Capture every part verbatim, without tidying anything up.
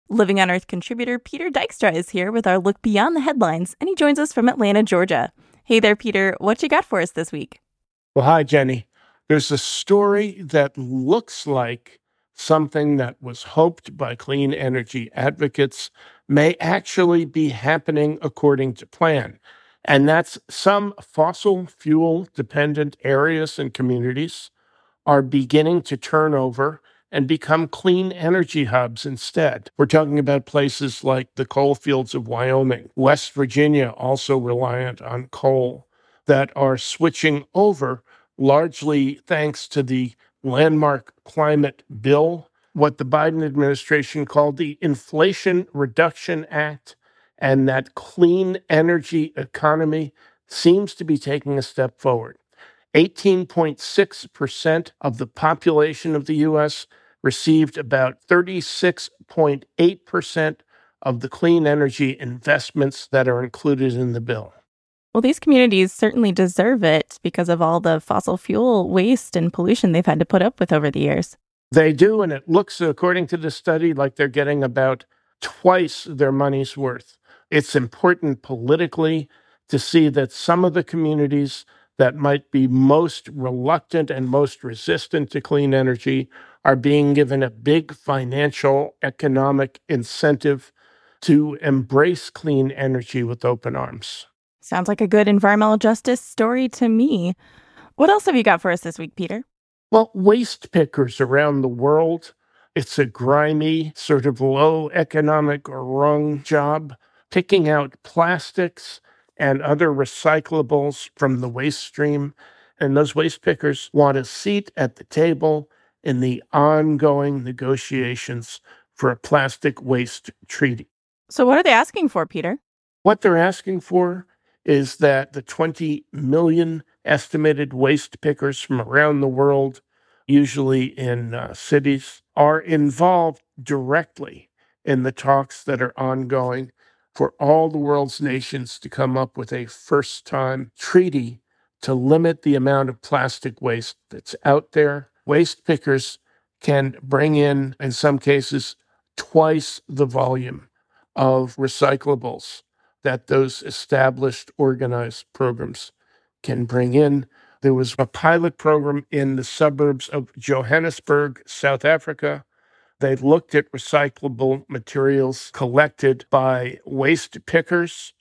Living on Earth contributor Peter Dykstra is here with our look beyond the headlines, and he joins us from Atlanta, Georgia. Hey there, Peter. What you got for us this week? Well, hi, Jenny. There's a story that looks like something that was hoped by clean energy advocates may actually be happening according to plan. And that's some fossil fuel dependent areas and communities are beginning to turn over and become clean energy hubs instead. We're talking about places like the coal fields of Wyoming, West Virginia, also reliant on coal, that are switching over largely thanks to the landmark climate bill, what the Biden administration called the Inflation Reduction Act, and that clean energy economy seems to be taking a step forward. eighteen point six percent of the population of the U S received about thirty-six point eight percent of the clean energy investments that are included in the bill. Well, these communities certainly deserve it because of all the fossil fuel waste and pollution they've had to put up with over the years. They do, and it looks, according to the study, like they're getting about twice their money's worth. It's important politically to see that some of the communities that might be most reluctant and most resistant to clean energy are being given a big financial, economic incentive to embrace clean energy with open arms. Sounds like a good environmental justice story to me. What else have you got for us this week, Peter? Well, waste pickers around the world, it's a grimy, sort of low economic rung job, picking out plastics and other recyclables from the waste stream. And those waste pickers want a seat at the table in the ongoing negotiations for a plastic waste treaty. So what are they asking for, Peter? What they're asking for is that the twenty million estimated waste pickers from around the world, usually in uh, cities, are involved directly in the talks that are ongoing for all the world's nations to come up with a first-time treaty to limit the amount of plastic waste that's out there. Waste pickers can bring in, in some cases, twice the volume of recyclables that those established organized programs can bring in. There was a pilot program in the suburbs of Johannesburg, South Africa. They looked at recyclable materials collected by waste pickers,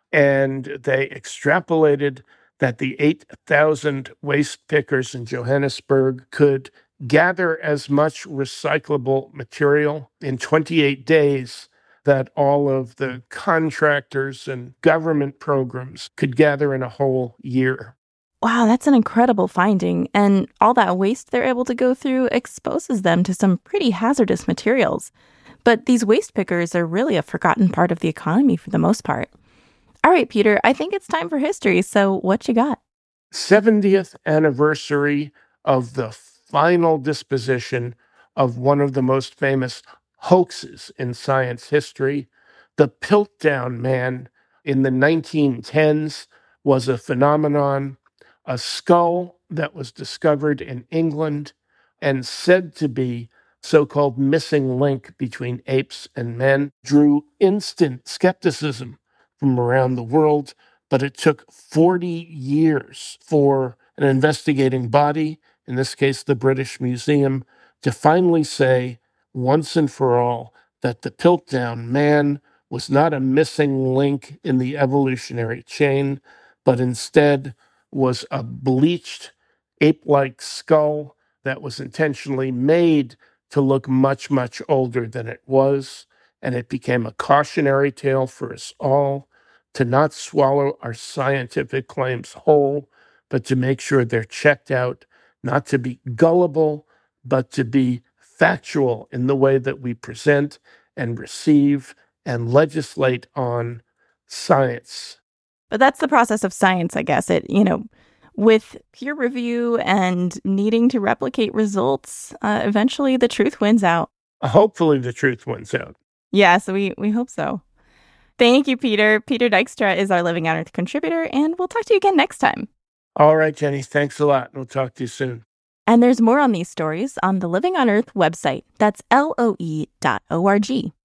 and they extrapolated that the eight thousand waste pickers in Johannesburg could gather as much recyclable material in twenty-eight days that all of the contractors and government programs could gather in a whole year. Wow, that's an incredible finding. And all that waste they're able to go through exposes them to some pretty hazardous materials. But these waste pickers are really a forgotten part of the economy for the most part. All right, Peter, I think it's time for history. So what you got? seventieth anniversary of the final disposition of one of the most famous hoaxes in science history. The Piltdown Man in the nineteen tens was a phenomenon, a skull that was discovered in England and said to be so-called missing link between apes and men, drew instant skepticism from around the world, but it took forty years for an investigating body, in this case the British Museum, to finally say once and for all that the Piltdown Man was not a missing link in the evolutionary chain, but instead was a bleached ape-like skull that was intentionally made to look much, much older than it was. And it became a cautionary tale for us all to not swallow our scientific claims whole, but to make sure they're checked out, not to be gullible, but to be factual in the way that we present and receive and legislate on science. But that's the process of science, I guess. It, you know, with peer review and needing to replicate results, uh, eventually the truth wins out. Hopefully the truth wins out. Yeah, so we, we hope so. Thank you, Peter. Peter Dykstra is our Living on Earth contributor, and we'll talk to you again next time. All right, Jenny. Thanks a lot. We'll talk to you soon. And there's more on these stories on the Living on Earth website. That's L O E dot O R G.